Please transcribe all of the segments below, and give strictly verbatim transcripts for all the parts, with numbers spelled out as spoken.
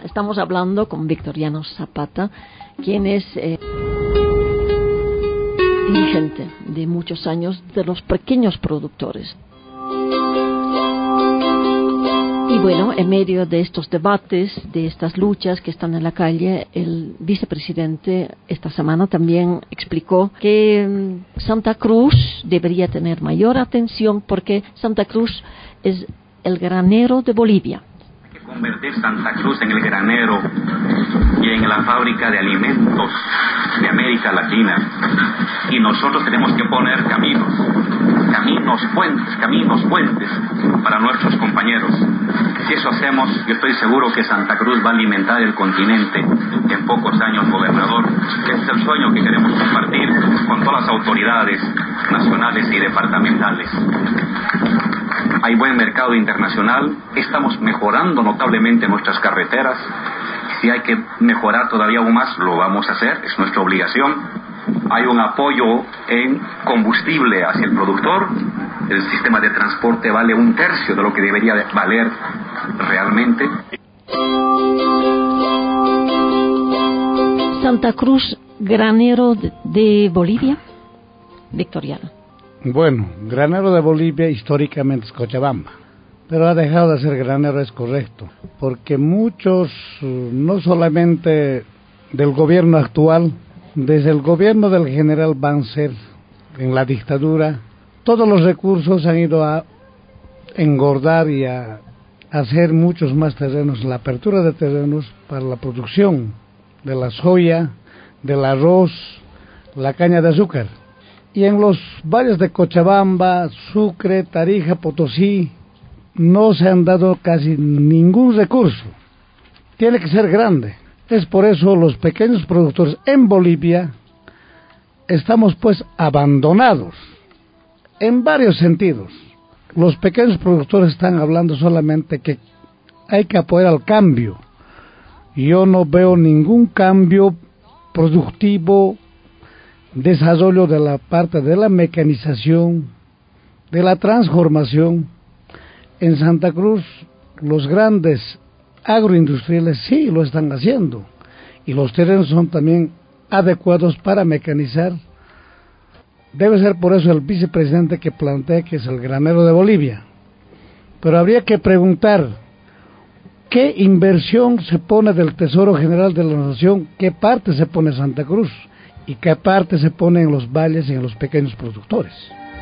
Estamos hablando con Victoriano Zapata, quien es eh, dirigente de muchos años de los pequeños productores. Y bueno, en medio de estos debates, de estas luchas que están en la calle, el vicepresidente esta semana también explicó que Santa Cruz debería tener mayor atención porque Santa Cruz es el granero de Bolivia. Hay que convertir Santa Cruz en el granero y en la fábrica de alimentos de América Latina. Y nosotros tenemos que poner caminos, caminos, puentes, caminos, puentes para nuestros compañeros. Si eso hacemos, yo estoy seguro que Santa Cruz va a alimentar el continente en pocos años, gobernador. Ese es el sueño que queremos compartir con todas las autoridades nacionales y departamentales. Hay buen mercado internacional, estamos mejorando notablemente nuestras carreteras. Si hay que mejorar todavía aún más, lo vamos a hacer, es nuestra obligación. Hay un apoyo en combustible hacia el productor. El sistema de transporte vale un tercio de lo que debería de valer realmente. Santa Cruz, granero de, de Bolivia, Victoriano. Bueno, granero de Bolivia históricamente es Cochabamba, pero ha dejado de ser granero, es correcto, porque muchos, no solamente del gobierno actual, desde el gobierno del general Banzer, en la dictadura, todos los recursos han ido a engordar y a hacer muchos más terrenos, la apertura de terrenos para la producción de la soya, del arroz, la caña de azúcar. Y en los valles de Cochabamba, Sucre, Tarija, Potosí, no se han dado casi ningún recurso. Tiene que ser grande. Es por eso los pequeños productores en Bolivia estamos pues abandonados en varios sentidos. Los pequeños productores están hablando solamente que hay que apoyar al cambio. Yo no veo ningún cambio productivo, desarrollo de la parte de la mecanización, de la transformación. En Santa Cruz los grandes agroindustriales sí lo están haciendo y los terrenos son también adecuados para mecanizar. Debe ser por eso el vicepresidente que plantea que es el granero de Bolivia. Pero habría que preguntar qué inversión se pone del Tesoro General de la Nación, qué parte se pone en Santa Cruz y qué parte se pone en los valles y en los pequeños productores.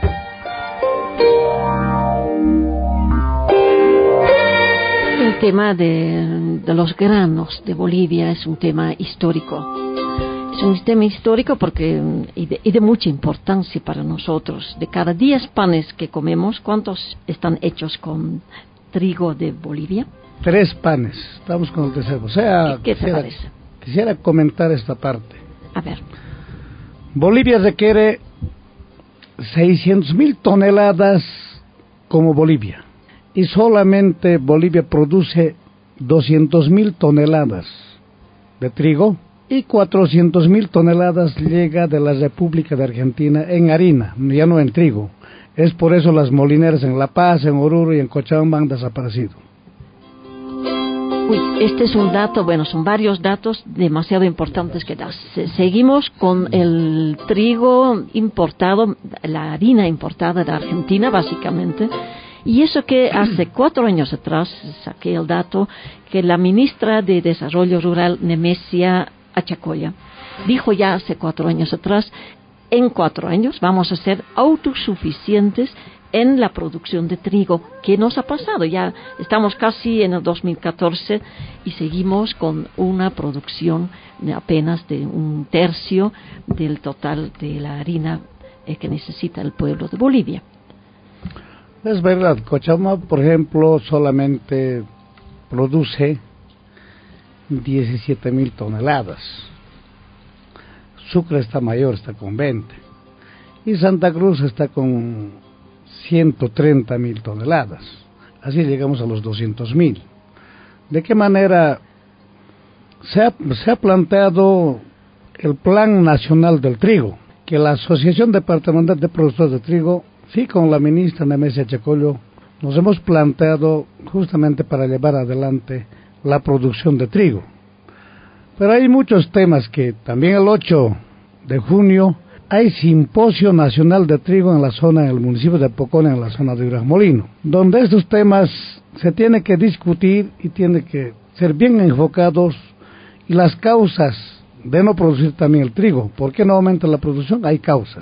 El tema de, de los granos de Bolivia es un tema histórico. Es un tema histórico porque y de, y de mucha importancia para nosotros. De cada diez panes que comemos, ¿cuántos están hechos con trigo de Bolivia? Tres panes, estamos con el tercero. O sea, ¿Qué, qué te quisiera, parece? Quisiera comentar esta parte. A ver. Bolivia requiere seiscientas mil toneladas como Bolivia. Y solamente Bolivia produce doscientas mil toneladas de trigo y cuatrocientas mil toneladas llega de la República de Argentina en harina, ya no en trigo. Es por eso las molineras en La Paz, en Oruro y en Cochabamba han desaparecido. Uy, este es un dato, bueno, son varios datos demasiado importantes que das. Seguimos con el trigo importado, la harina importada de Argentina, básicamente. Y eso que hace cuatro años atrás, saqué el dato, que la ministra de Desarrollo Rural, Nemesia Achacoya, dijo ya hace cuatro años atrás, en cuatro años vamos a ser autosuficientes en la producción de trigo. ¿Qué nos ha pasado? Ya estamos casi en el dos mil catorce y seguimos con una producción de apenas de un tercio del total de la harina eh, que necesita el pueblo de Bolivia. Es verdad, Cochabamba, por ejemplo, solamente produce diecisiete mil toneladas. Sucre está mayor, está con veinte. Y Santa Cruz está con ciento treinta mil toneladas. Así llegamos a los doscientos mil. ¿De qué manera se ha, se ha planteado el Plan Nacional del Trigo? Que la Asociación Departamental de Productores de Trigo, sí, con la ministra Nemesia Achacoya, nos hemos planteado justamente para llevar adelante la producción de trigo. Pero hay muchos temas que también el ocho de junio hay simposio nacional de trigo en la zona, en el municipio de Pocona, en la zona de Uramolino, donde estos temas se tiene que discutir y tiene que ser bien enfocados, y las causas de no producir también el trigo. ¿Por qué no aumenta la producción? Hay causas.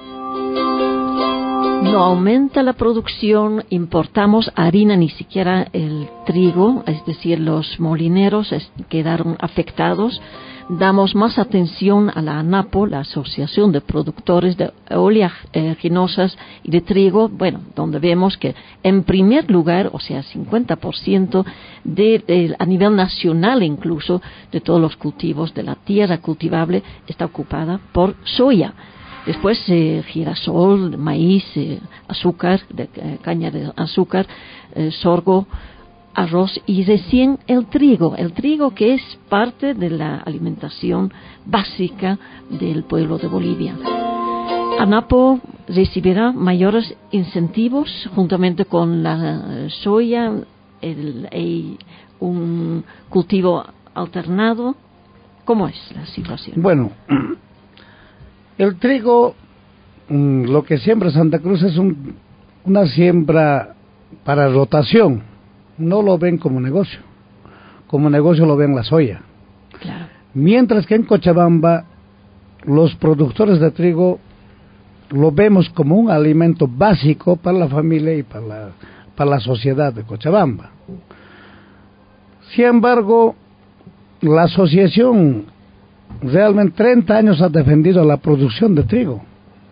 No aumenta la producción, importamos harina, ni siquiera el trigo, es decir, los molineros es, quedaron afectados. Damos más atención a la ANAPO, la Asociación de Productores de Oleaginosas y de Trigo, bueno, donde vemos que en primer lugar, o sea, cincuenta por ciento de, de, a nivel nacional incluso, de todos los cultivos de la tierra cultivable está ocupada por soya. Después eh, girasol, maíz, eh, azúcar, de, eh, caña de azúcar, eh, sorgo, arroz y recién el trigo, el trigo que es parte de la alimentación básica del pueblo de Bolivia. ANAPO recibirá mayores incentivos juntamente con la soya, el, el, un cultivo alternado. ¿Cómo es la situación? Bueno, el trigo, lo que siembra Santa Cruz es un, una siembra para rotación. No lo ven como negocio. Como negocio lo ven la soya. Claro. Mientras que en Cochabamba los productores de trigo lo vemos como un alimento básico para la familia y para la, para la sociedad de Cochabamba. Sin embargo, la asociación realmente treinta años ha defendido la producción de trigo.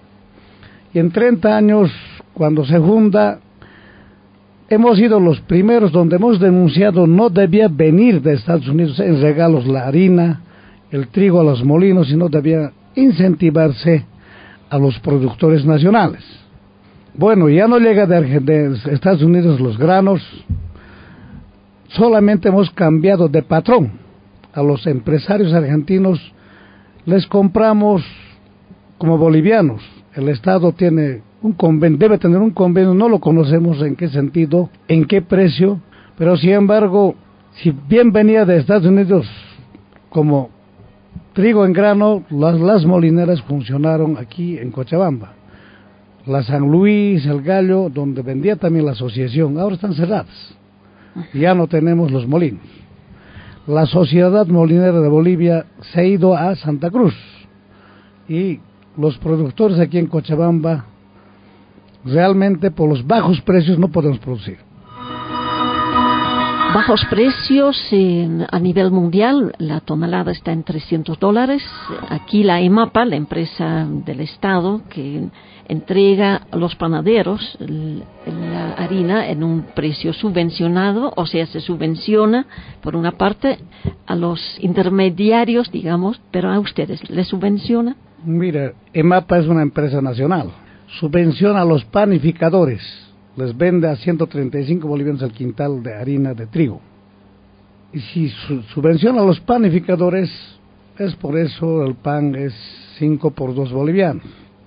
Y en treinta años, cuando se funda, hemos sido los primeros donde hemos denunciado no debía venir de Estados Unidos en regalos la harina, el trigo a los molinos, sino debía incentivarse a los productores nacionales. Bueno, ya no llega de, de Estados Unidos los granos, solamente hemos cambiado de patrón. A los empresarios argentinos les compramos como bolivianos. El Estado tiene un convenio, debe tener un convenio, no lo conocemos en qué sentido, en qué precio, pero sin embargo, si bien venía de Estados Unidos como trigo en grano, las, las molineras funcionaron aquí en Cochabamba. La San Luis, el Gallo, donde vendía también la asociación, ahora están cerradas. Ya no tenemos los molinos. La Sociedad Molinera de Bolivia se ha ido a Santa Cruz y los productores aquí en Cochabamba realmente por los bajos precios no podemos producir. Bajos precios en, a nivel mundial, la tonelada está en trescientos dólares. Aquí la EMAPA, la empresa del Estado que entrega a los panaderos la harina en un precio subvencionado, o sea, se subvenciona por una parte a los intermediarios, digamos, pero a ustedes les subvenciona. Mira, EMAPA es una empresa nacional, subvenciona a los panificadores, les vende a ciento treinta y cinco bolivianos el quintal de harina de trigo. Y si su, subvenciona a los panificadores, es por eso el pan es cinco por dos bolivianos.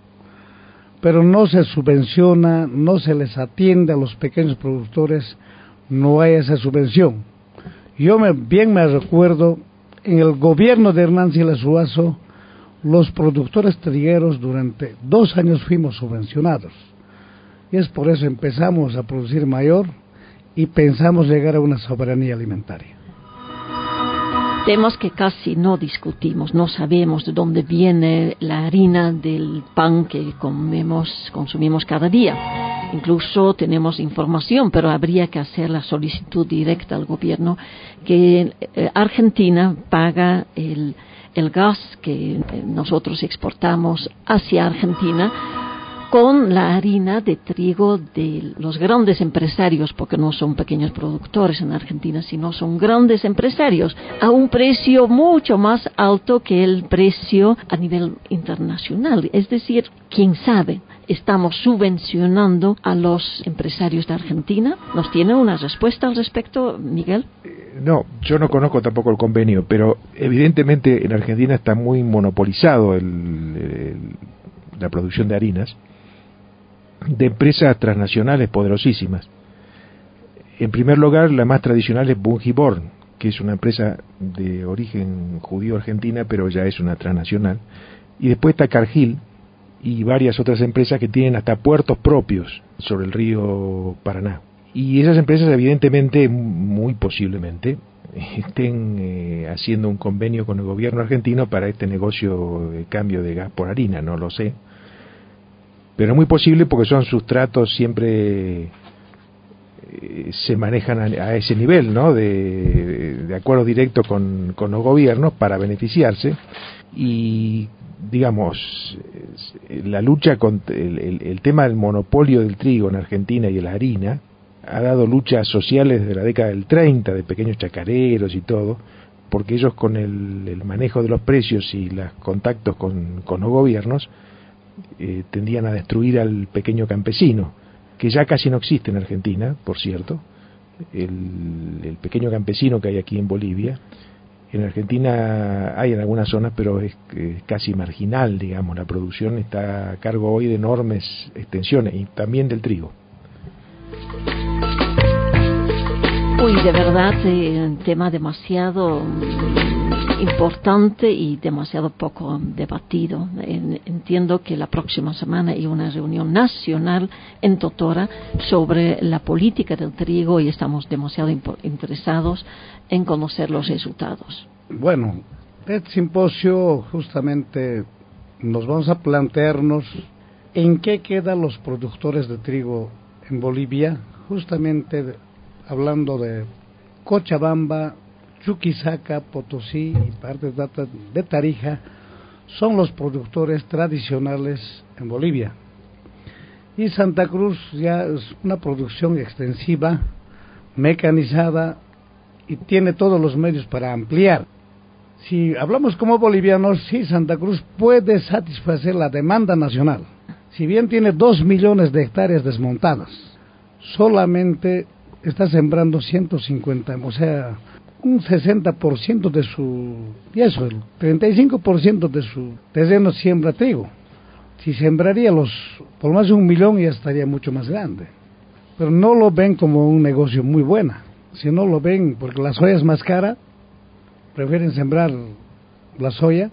Pero no se subvenciona, no se les atiende a los pequeños productores, no hay esa subvención. Yo me, bien me recuerdo, en el gobierno de Hernán Siles Zuazo, los productores trigueros durante dos años fuimos subvencionados. Y es por eso empezamos a producir mayor y pensamos llegar a una soberanía alimentaria. Temas que casi no discutimos, no sabemos de dónde viene la harina del pan que comemos, consumimos cada día. Incluso tenemos información, pero habría que hacer la solicitud directa al gobierno que eh, Argentina paga el, el gas que eh, nosotros exportamos hacia Argentina con la harina de trigo de los grandes empresarios, porque no son pequeños productores en Argentina, sino son grandes empresarios, a un precio mucho más alto que el precio a nivel internacional. Es decir, quién sabe, estamos subvencionando a los empresarios de Argentina. ¿Nos tiene una respuesta al respecto, Miguel? No, yo no conozco tampoco el convenio, pero evidentemente en Argentina está muy monopolizado el, el, la producción de harinas de empresas transnacionales poderosísimas. En primer lugar, la más tradicional es Bunge Born, que es una empresa de origen judío argentina, pero ya es una transnacional. Y después está Cargill y varias otras empresas que tienen hasta puertos propios sobre el río Paraná. Y esas empresas, evidentemente, muy posiblemente, estén eh, haciendo un convenio con el gobierno argentino para este negocio de cambio de gas por harina, no lo sé. Pero es muy posible porque son sustratos siempre eh, se manejan a, a ese nivel, ¿no? De, de acuerdo directo con, con los gobiernos para beneficiarse. Y digamos, la lucha contra el, el, el tema del monopolio del trigo en Argentina y de la harina ha dado luchas sociales desde la década del treinta, de pequeños chacareros y todo, porque ellos con el, el manejo de los precios y los contactos con, con los gobiernos eh, tendían a destruir al pequeño campesino, que ya casi no existe en Argentina, por cierto, el, el pequeño campesino que hay aquí en Bolivia. En Argentina hay en algunas zonas, pero es, es casi marginal, digamos. La producción está a cargo hoy de enormes extensiones, y también del trigo. Uy, de verdad, eh, un tema demasiado importante y demasiado poco debatido. En, entiendo que la próxima semana hay una reunión nacional en Totora sobre la política del trigo y estamos demasiado impo- interesados en conocer los resultados. Bueno, este simposio justamente nos vamos a plantearnos en qué quedan los productores de trigo en Bolivia, justamente hablando de Cochabamba, Chuquisaca, Potosí y partes de Tarija, son los productores tradicionales en Bolivia. Y Santa Cruz ya es una producción extensiva, mecanizada, y tiene todos los medios para ampliar. Si hablamos como bolivianos, sí, Santa Cruz puede satisfacer la demanda nacional. Si bien tiene dos millones de hectáreas desmontadas, solamente está sembrando ciento cincuenta, o sea, un sesenta por ciento de su, y eso, el treinta y cinco por ciento de su terreno siembra trigo. Si sembraría los, por más de un millón, ya estaría mucho más grande. Pero no lo ven como un negocio muy bueno. Si no lo ven, porque la soya es más cara, prefieren sembrar la soya.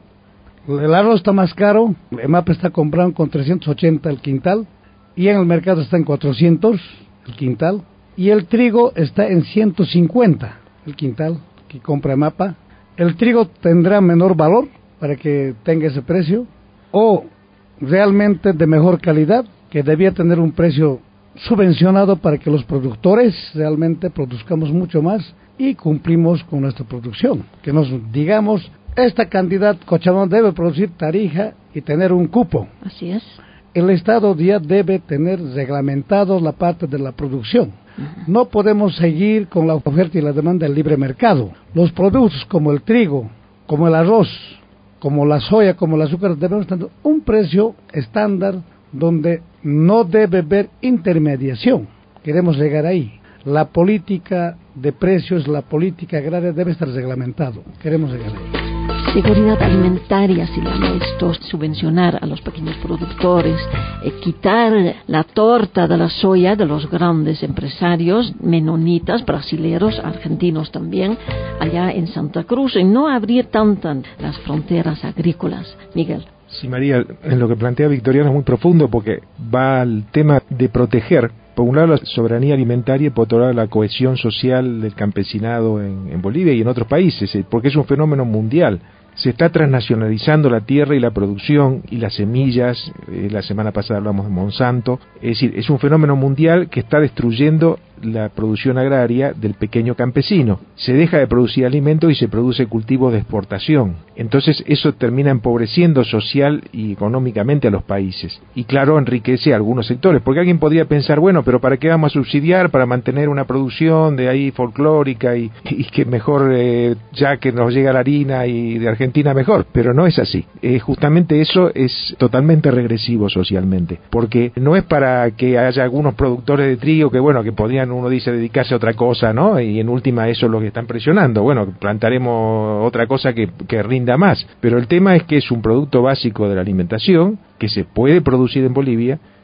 El arroz está más caro, el MAPA está comprando con trescientos ochenta el quintal, y en el mercado está en cuatrocientos el quintal, y el trigo está en ciento cincuenta el quintal que compra MAPA. El trigo tendrá menor valor para que tenga ese precio, o realmente de mejor calidad, que debía tener un precio subvencionado para que los productores realmente produzcamos mucho más y cumplimos con nuestra producción. Que nos digamos, esta cantidad Cochabamba debe producir Tarija y tener un cupo. Así es. El Estado ya debe tener reglamentado la parte de la producción. Uh-huh. No podemos seguir con la oferta y la demanda del libre mercado. Los productos como el trigo, como el arroz, como la soya, como el azúcar, debemos tener un precio estándar donde no debe haber intermediación. Queremos llegar ahí. La política de precios, la política agraria debe estar reglamentado. Queremos llegar ahí. Seguridad alimentaria se llama esto, subvencionar a los pequeños productores, eh, quitar la torta de la soya de los grandes empresarios menonitas, brasileros, argentinos también, allá en Santa Cruz, y no abrir tantas las fronteras agrícolas. Miguel. Sí, María, en lo que plantea Victoriano es muy profundo, porque va al tema de proteger, por un lado, la soberanía alimentaria y por otro lado la cohesión social del campesinado en, en Bolivia y en otros países, porque es un fenómeno mundial. Se está transnacionalizando la tierra y la producción y las semillas. Eh, la semana pasada hablamos de Monsanto. Es decir, es un fenómeno mundial que está destruyendo la producción agraria del pequeño campesino. Se deja de producir alimentos y se produce cultivos de exportación. Entonces eso termina empobreciendo social y económicamente a los países. Y claro, enriquece a algunos sectores. Porque alguien podría pensar, bueno, pero ¿para qué vamos a subsidiar? Para mantener una producción de ahí folclórica y, y que mejor, eh, ya que nos llega la harina y de Argentina mejor. Pero no es así. Eh, justamente eso es totalmente regresivo socialmente. Porque no es para que haya algunos productores de trigo que, bueno, que podrían, uno dice, dedicarse a otra cosa, ¿no? Y en última eso es lo que están presionando. Bueno, plantaremos otra cosa que, que rinda más. Pero el tema es que es un producto básico de la alimentación, que se puede producir en Bolivia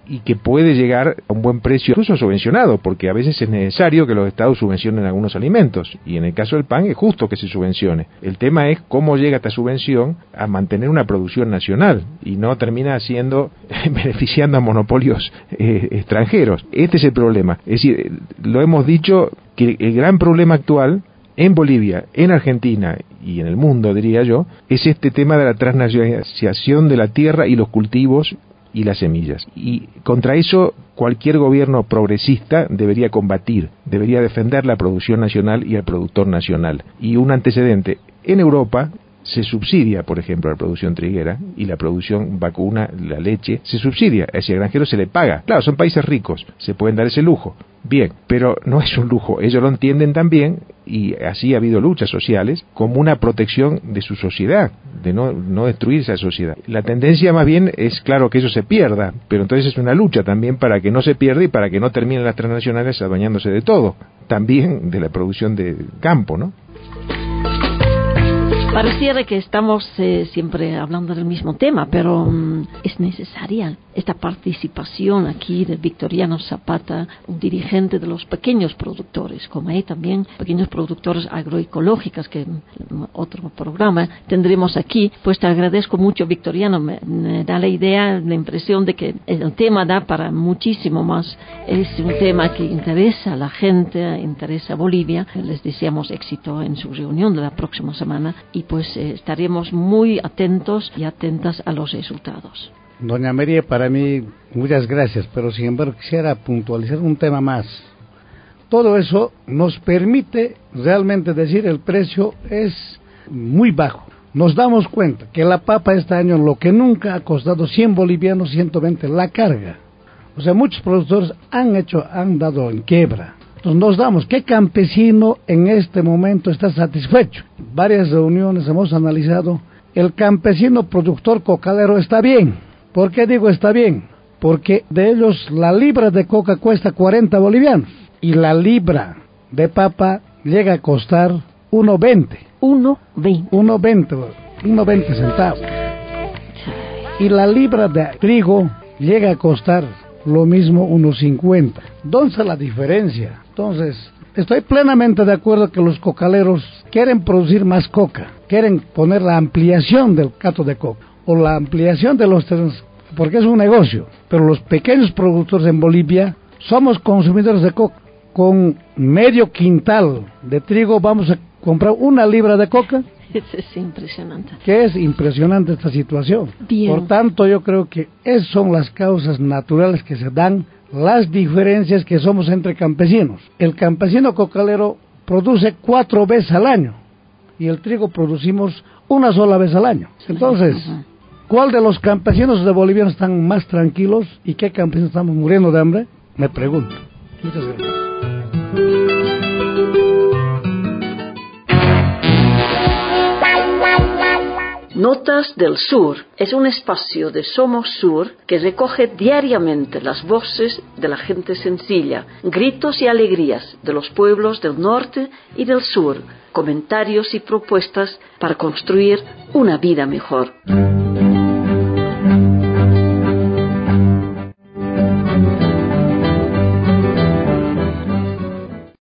y que puede llegar a un buen precio, incluso subvencionado, porque a veces es necesario que los estados subvencionen algunos alimentos, y en el caso del pan es justo que se subvencione. El tema es cómo llega esta subvención a mantener una producción nacional y no termina haciendo beneficiando a monopolios eh, extranjeros. Este es el problema. Es decir, lo hemos dicho que el gran problema actual en Bolivia, en Argentina y en el mundo, diría yo, es este tema de la transnacionalización de la tierra y los cultivos y las semillas. Y contra eso cualquier gobierno progresista debería combatir, debería defender la producción nacional y el productor nacional. Y un antecedente, en Europa se subsidia, por ejemplo, la producción triguera y la producción vacuna, la leche, se subsidia, a ese granjero se le paga. Claro, son países ricos, se pueden dar ese lujo. Bien, pero no es un lujo, ellos lo entienden también, y así ha habido luchas sociales, como una protección de su sociedad, de no, no destruir esa sociedad. La tendencia más bien es, claro, que eso se pierda, pero entonces es una lucha también para que no se pierda y para que no terminen las transnacionales adueñándose de todo, también de la producción de campo, ¿no? Pareciera que estamos eh, siempre hablando del mismo tema, pero um, es necesaria esta participación aquí de Victoriano Zapata, un dirigente de los pequeños productores, como hay también pequeños productores agroecológicos, que en otro programa tendremos aquí. Pues te agradezco mucho, Victoriano, me, me da la idea, la impresión de que el tema da para muchísimo más. Es un tema que interesa a la gente, interesa a Bolivia. Les deseamos éxito en su reunión de la próxima semana y pues eh, estaremos muy atentos y atentas a los resultados. Doña María, para mí, muchas gracias, pero sin embargo quisiera puntualizar un tema más. Todo eso nos permite realmente decir el precio es muy bajo. Nos damos cuenta que la papa este año lo que nunca ha costado cien bolivianos, ciento veinte la carga. O sea, muchos productores han hecho, han dado en quiebra. Entonces nos damos, ¿qué campesino en este momento está satisfecho? Varias reuniones hemos analizado, el campesino productor cocalero está bien. ¿Por qué digo está bien? Porque de ellos la libra de coca cuesta cuarenta bolivianos y la libra de papa llega a costar uno veinte. uno veinte. uno veinte, uno veinte centavos. Y la libra de trigo llega a costar lo mismo, uno cincuenta. ¿Dónde está la diferencia? Entonces, estoy plenamente de acuerdo que los cocaleros quieren producir más coca, quieren poner la ampliación del cato de coca, o la ampliación de los terrenos, porque es un negocio, pero los pequeños productores en Bolivia somos consumidores de coca. Con medio quintal de trigo vamos a comprar una libra de coca. Es impresionante. Que es impresionante esta situación. Bien. Por tanto, yo creo que esas son las causas naturales que se dan, las diferencias que somos entre campesinos. El campesino cocalero produce cuatro veces al año y el trigo producimos una sola vez al año. Entonces, ¿cuál de los campesinos de Bolivia están más tranquilos y qué campesinos estamos muriendo de hambre? Me pregunto. Muchas gracias. Notas del Sur es un espacio de Somos Sur que recoge diariamente las voces de la gente sencilla, gritos y alegrías de los pueblos del norte y del sur, comentarios y propuestas para construir una vida mejor.